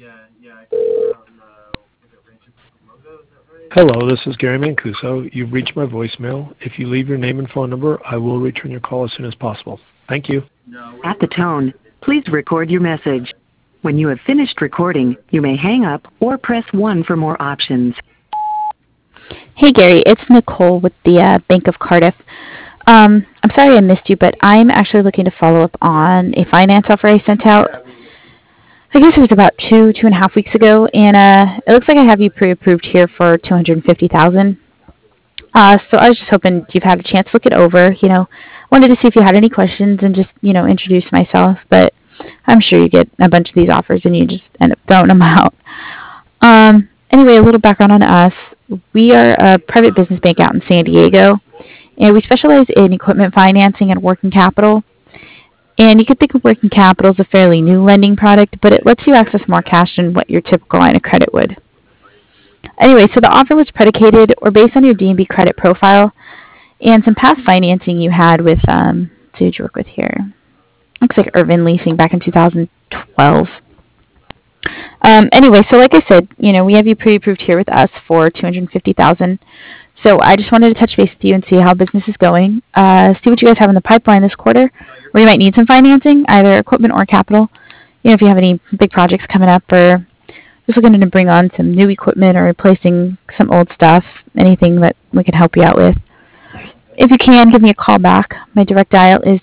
Hello, this is Gary Mancuso. You've reached my voicemail. If you leave your name and phone number, I will return your call as soon as possible. Thank you. At the tone, please record your message. When you have finished recording, you may hang up or press 1 for more options. Hey Gary, it's Nicole with the Bank of Cardiff. I'm sorry I missed you, but I'm actually looking to follow up on a finance offer I sent out. I guess it was about 2.5 weeks ago, and it looks like I have you pre-approved here for $250,000. So I was just hoping you've had a chance to look it over. Wanted to see if you had any questions and just introduce myself. But I'm sure you get a bunch of these offers and you just end up throwing them out. Anyway, a little background on us. We are a private business bank out in San Diego, and we specialize in equipment financing and working capital. And you could think of working capital as a fairly new lending product, but it lets you access more cash than what your typical line of credit would. Anyway, so the offer was predicated or based on your D&B credit profile and some past financing you had with, who did you work with here? Looks like Irvin Leasing back in 2012. Anyway, so like I said, we have you pre-approved here with us for $250,000. So I just wanted to touch base with you and see how business is going. See what you guys have in the pipeline this quarter, where you might need some financing, either equipment or capital. If you have any big projects coming up, or just looking to bring on some new equipment or replacing some old stuff, anything that we can help you out with. If you can, give me a call back. My direct dial is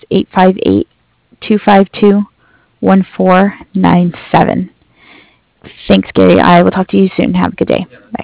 858-252-1497. Thanks, Gary. I will talk to you soon. Have a good day. Bye.